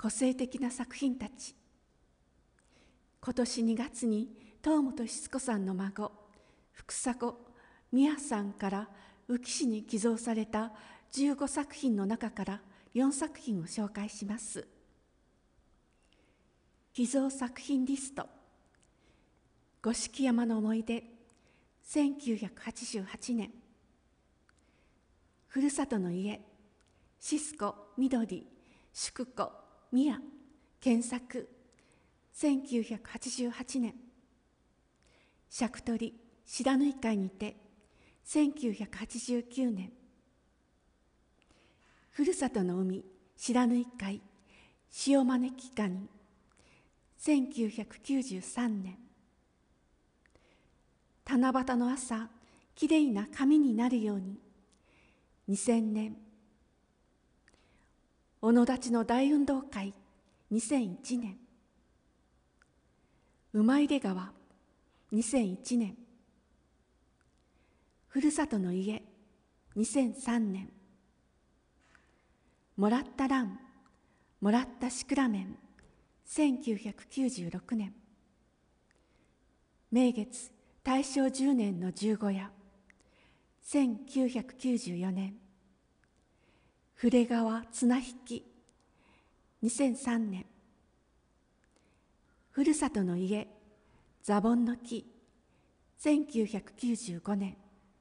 個性的な作品たち。今年2月に東本静子さんの孫、福迫美也さんから宇城市に寄贈された15作品の中から4作品を紹介します。寄贈作品リスト。五色山の思い出、1988年。ふるさとの家、シスコ、緑、淑子、宮、検索、1988年。尺取、白縫会にて、1989年。ふるさとの海、白縫会、潮招きガニ、1993年。七夕の朝、きれいな髪になるように、2000年。小野立の大運動会、2001年。馬入川、2001年。ふるさとの家、2003年。もらったラン、もらったシクラメン、1996年。名月、大正10年の十五夜、1994年。筆川綱引き、2003年。ふるさとの家、ザボンの木、1995年。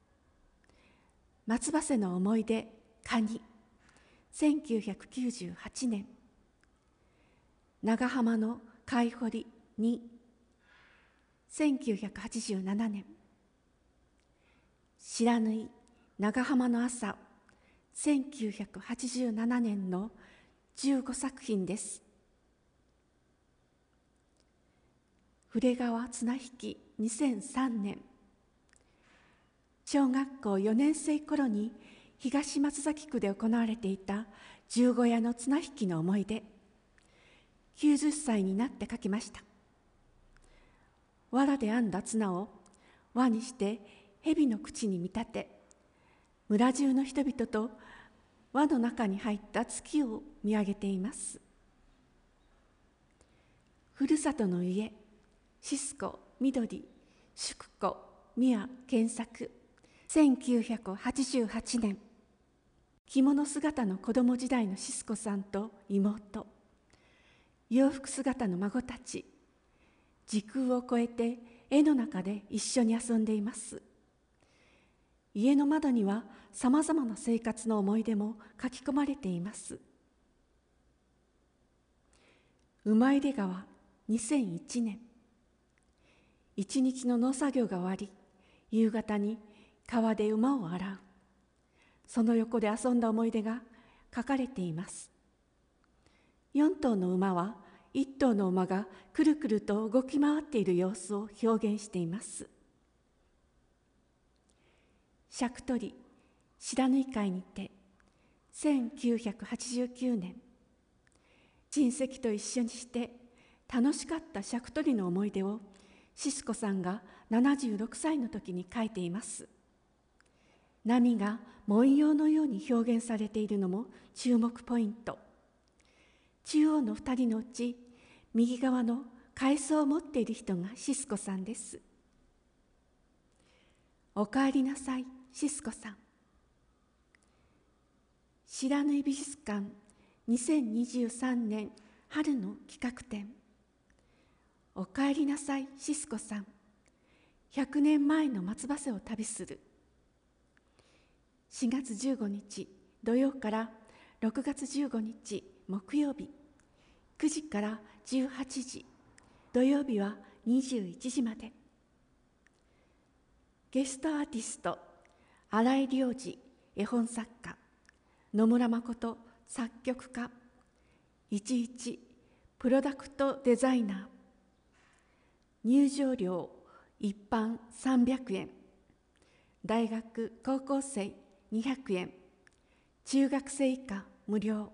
松葉瀬の思い出、カニ、1998年。長浜の貝掘り2、1987年。白縫長浜の朝、1987年の15作品です。筆川綱引き2003年。小学校4年生頃に東松崎区で行われていた十五夜の綱引きの思い出。90歳になって書きました。藁で編んだ綱を輪にして蛇の口に見立て、村中の人々と輪の中に入った月を見上げています。ふるさとの家、シスコ、緑、淑子、宮、検索、1988年。着物姿の子供時代のシスコさんと妹、洋服姿の孫たち、時空を超えて絵の中で一緒に遊んでいます。家の窓にはさまざまな生活の思い出も書き込まれています。馬入川、2001年。一日の農作業が終わり、夕方に川で馬を洗う。その横で遊んだ思い出が書かれています。4頭の馬は1頭の馬がくるくると動き回っている様子を表現しています。尺取、白縫会にて、1989年。親戚と一緒にして楽しかった尺取の思い出をシスコさんが76歳の時に書いています。波が文様のように表現されているのも注目ポイント。中央の2人のうち右側の海藻を持っている人がシスコさんです。おかえりなさい、シスコさん。白縫美術館2023年春の企画展。おかえりなさい、シスコさん。100年前の松葉瀬を旅する。4月15日土曜から6月15日木曜日、9時から18時、土曜日は21時まで。ゲストアーティスト、新井良二絵本作家、野村誠作曲家、11プロダクトデザイナー。入場料一般300円、大学高校生200円、中学生以下無料。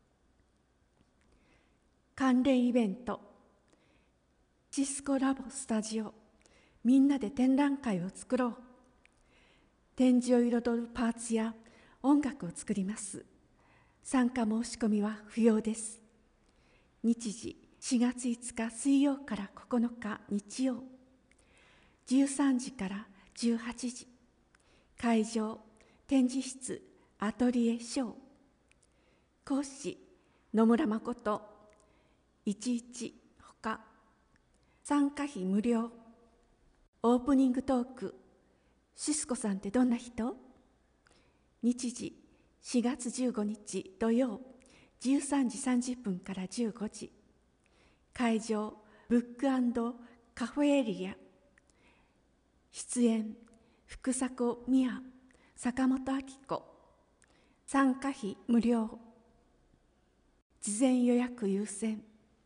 関連イベント、シスコラボスタジオ、みんなで展覧会を作ろう。展示を彩るパーツや音楽を作ります。参加申し込みは不要です。 日時4月5日水曜から9日日曜、13時から18時。会場、展示室アトリエショー。講師、野村誠。11ほか。参加費無料。オープニングトーク、シスコさんってどんな人？日時4月15日土曜、13時30分から15時。会場、ブック&カフェエリア。出演、福迫美也、坂本明子。参加費無料。事前予約優先。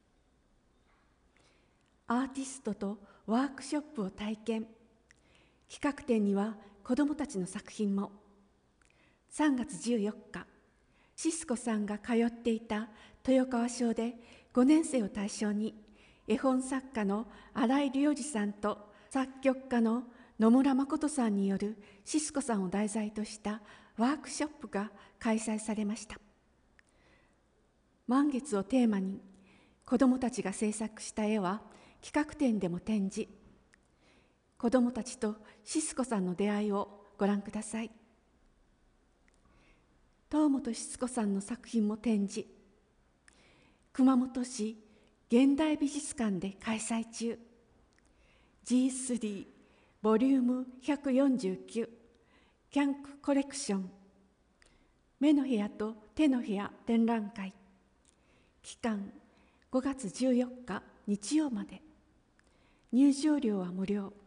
アーティストとワークショップを体験。企画展には子どもたちの作品も。3月14日、シスコさんが通っていた豊川小で5年生を対象に、絵本作家の新井良二さんと作曲家の野村誠さんによるシスコさんを題材としたワークショップが開催されました。満月をテーマに、子どもたちが制作した絵は企画展でも展示。子どもたちとシスコさんの出会いをご覧ください。東本シスコさんの作品も展示。熊本市現代美術館で開催中。 G3 ボリューム149キャンクコレクション、目の部屋と手の部屋展覧会。期間5月14日日曜まで。入場料は無料。